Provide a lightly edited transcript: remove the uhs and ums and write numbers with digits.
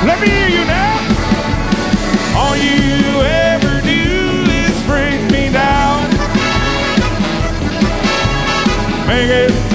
Let me hear you now. All you ever do is bring me down. Make it